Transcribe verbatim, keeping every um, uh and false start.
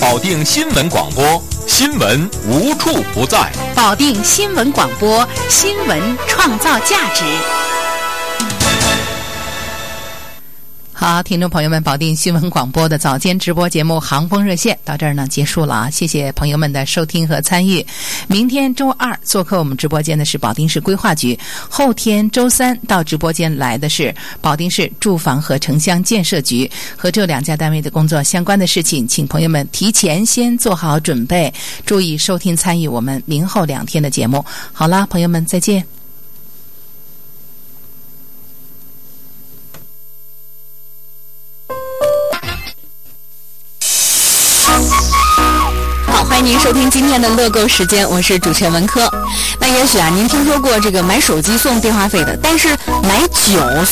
保定新闻广播，新闻无处不在。 保定新闻广播，新闻创造价值。好，听众朋友们，保定新闻广播的早间直播节目《航风热线》到这儿呢结束了啊！谢谢朋友们的收听和参与。明天周二做客我们直播间的是保定市规划局，后天周三到直播间来的是保定市住房和城乡建设局。和这两家单位的工作相关的事情，请朋友们提前先做好准备，注意收听参与我们明后两天的节目。好了，朋友们再见。 欢迎您收听今天的乐购时间，我是主持人文科。那也许啊，您听说过这个买手机送电话费的，但是买酒